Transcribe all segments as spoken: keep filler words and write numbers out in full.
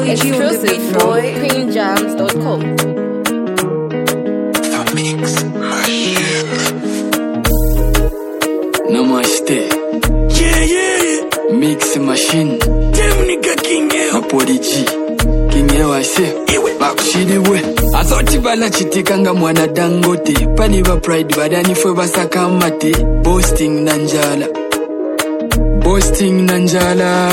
Exclusive from queen jams dot com. The Mix Machine. Namaste. Yeah, yeah, yeah. Mix Machine. Temnika Kingeo. Apodiji. Kingeo ase. Bakushiriwe. Asoti bala chitikanga mwana Dangote. Pali ba pride badani fwe basaka mate. Boasting nanjala. Boasting nanjala.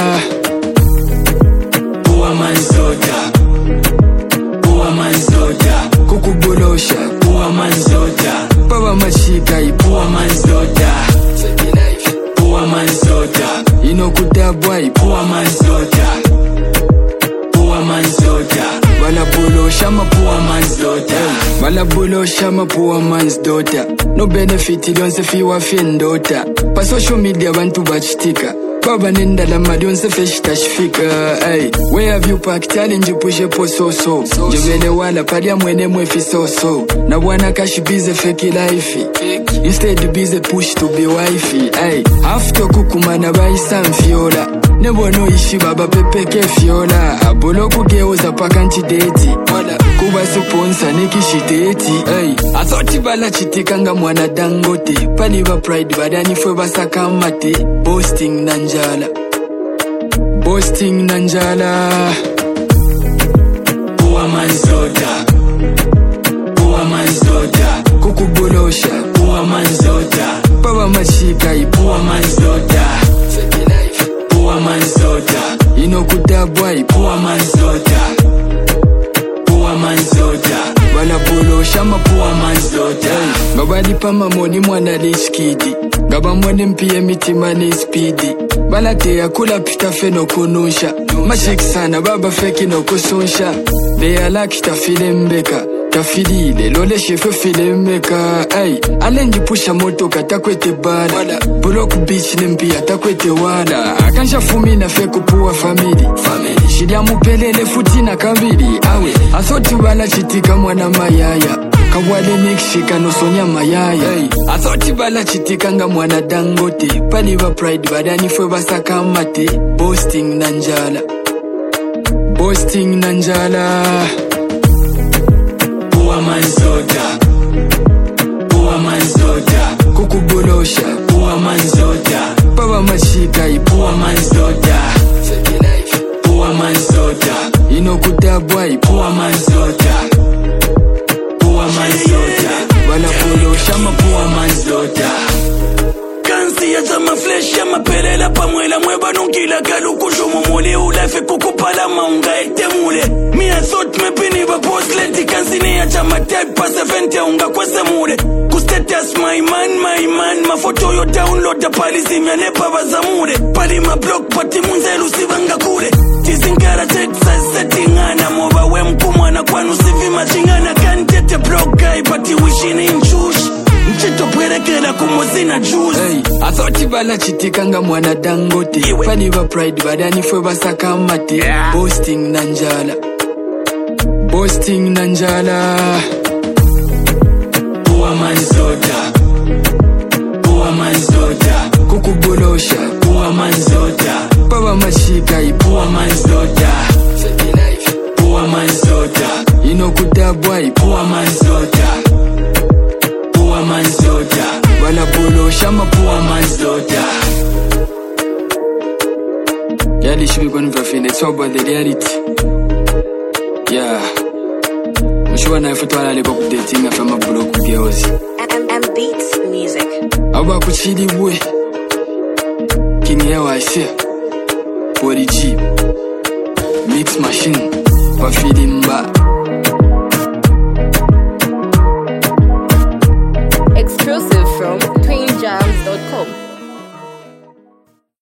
Poor man's daughter. Poor man's daughter. Kukubolosha. Poor man's daughter. Baba mashika. Poor man's daughter. Poor man's daughter. Inokutabwai. Poor man's daughter. Poor man's daughter. Balabolo shama Poor man's daughter. Balabolo shama poor man's daughter. No benefit don't fi wa fin daughter. Pa social media bantu bachitika. Baba nenda la madionse fesh tashfika. Ay, where have you packed challenge push po so so. Jevele wala padia mwene mwefi so so. Na wana kashi bize fake life. Instead bize push to be wifey. Ay, after kukumana bai sam fiola. Nebo no ishi baba pepeke fiola. Abolo kugeuza pakanchi deti. Wala kuba sponsor nikishiteti. Ay, asoti bala chitikanga mwana Dangote. Pali ba pride badani fwe basaka mate. Boasting nanjala. Boasting nanjala. Poor man's daughter. Poor man's daughter. Kukubolosha. Poor man's daughter. Baba mashika. Poor man's daughter. Poor man's daughter. Inokutabwai. Poor man's daughter. Poor man's daughter. Balabolo shama Poor man's daughter. Babadi pama moni mwana lishkidi. Gaba mwene mpie mitima ni speedy. Balate ya kula pita fe no kunusha. Mashik sana baba feki no kusonsha. Leya laki tafile mbeka. Tafili ile lole shefe file mbeka. Ay, alenji pusha moto katakwete bala. Block beach nempia takwete wala. Akansha fumi na feku puwa family. Family shidia mupelele futi na kambili. Awe, asoti bala chitika mwana mayaya. Kawale nikshika no sonya mayaya. Hey, asoti bala chitikanga mwana Dangote. Pali ba pride badani fwe basaka mate. Boasting nanjala. Boasting nanjala. Poor man's daughter. Poor man's daughter. Kukubolosha. Poor man's daughter. Baba mashika. Poor man's daughter. Poor man's daughter. Inokutabwai. Poor man's daughter. Poor man's daughter. Balabolo shama Poor man's daughter. Kansi ya zama flesh ya mapelela pamwela mweba nunkila galuku shumu mule ulafe kukupala maunga ete mule. Mi I thought mepini ba post lenti kansi ni ya chama type pa seventy unga kwese mule. Kustatus my man my man mafoto yo download ya pali zimya nepa bazamule. Pali ma blog pati munzelu sivanga kule. Tizinkara Texas settingana moba we mkumwana kwanu sivi machingana kantete blog guy pati wishini nchush. Mchito pwerekela kumozina juice. Hey, asoti bala chitikanga mwana Dangote. Pali ba pride badani fwe basaka mate. Yeah. Boasting nanjala. Boasting nanjala. Poor man's daughter. Poor man's daughter. Kukubolosha. Poor man's daughter. Baba mashika. Poor man's daughter. Poor man's daughter. Inokutabwai. Poor man's daughter. Poor man's daughter. Balabolo shama Poor man's daughter. Yali should be going for fin. It's all about the reality. Yeah. Mshua na ifutu wala liba kudating afa mabulo kugeuzi. And beats music. Aba kuchidi we. Kini ya wase. Body cheap. Mix machine. Wafidi mba.